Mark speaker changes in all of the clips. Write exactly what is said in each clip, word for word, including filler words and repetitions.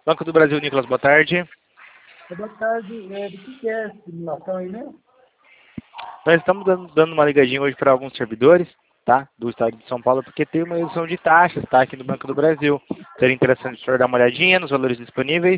Speaker 1: Banco do Brasil, Nicolas, boa tarde.
Speaker 2: Boa tarde. É, do que, que é essa simulação aí, né?
Speaker 1: Nós estamos dando, dando uma ligadinha hoje para alguns servidores, tá? Do estado de São Paulo, porque tem uma redução de taxas, tá? Aqui no Banco do Brasil. Seria interessante o senhor dar uma olhadinha nos valores disponíveis.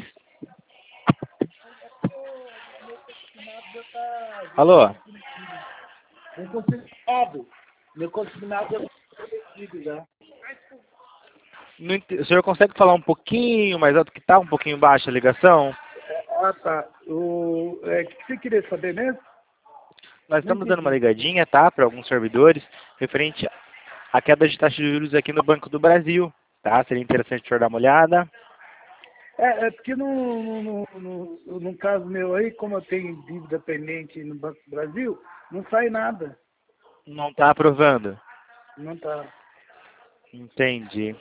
Speaker 2: Já tá, já tá
Speaker 1: Alô?
Speaker 2: meu consignado. Meu consignado já tá vencido já.
Speaker 1: Não ent- O senhor consegue falar um pouquinho mais alto que tá? Um pouquinho baixa a ligação?
Speaker 2: Ah, tá. O é, que, que você queria saber mesmo?
Speaker 1: Nós
Speaker 2: Não
Speaker 1: estamos dando uma
Speaker 2: entendi.
Speaker 1: ligadinha, tá? Para alguns servidores, referente à queda de taxa de juros aqui no Banco do Brasil, tá? Seria interessante o senhor dar uma olhada.
Speaker 2: É, é porque no, no, no, no, no caso meu aí, como eu tenho dívida pendente no Banco do Brasil, não sai nada.
Speaker 1: Não está aprovando.
Speaker 2: Não tá.
Speaker 1: Entendi.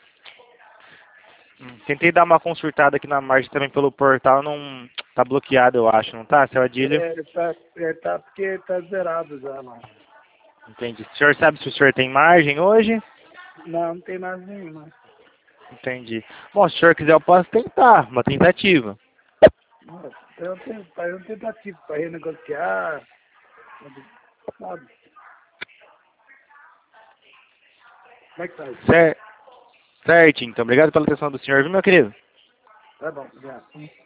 Speaker 1: Hum, Tentei dar uma consultada aqui na margem também pelo portal, não tá bloqueado, eu acho, não tá, seu Adílio?
Speaker 2: É, tá, é, tá porque tá zerado já lá.
Speaker 1: Entendi. O senhor sabe se o senhor tem margem hoje?
Speaker 2: Não, não tem mais nenhuma.
Speaker 1: Entendi. Bom, se o senhor quiser, eu posso tentar, uma tentativa.
Speaker 2: Nossa, eu tenho, eu tenho tentativa para renegociar, sabe? Como é que tá isso?
Speaker 1: Cer Certo, então. Obrigado pela atenção do senhor, viu, meu querido?
Speaker 2: Tá bom, obrigado.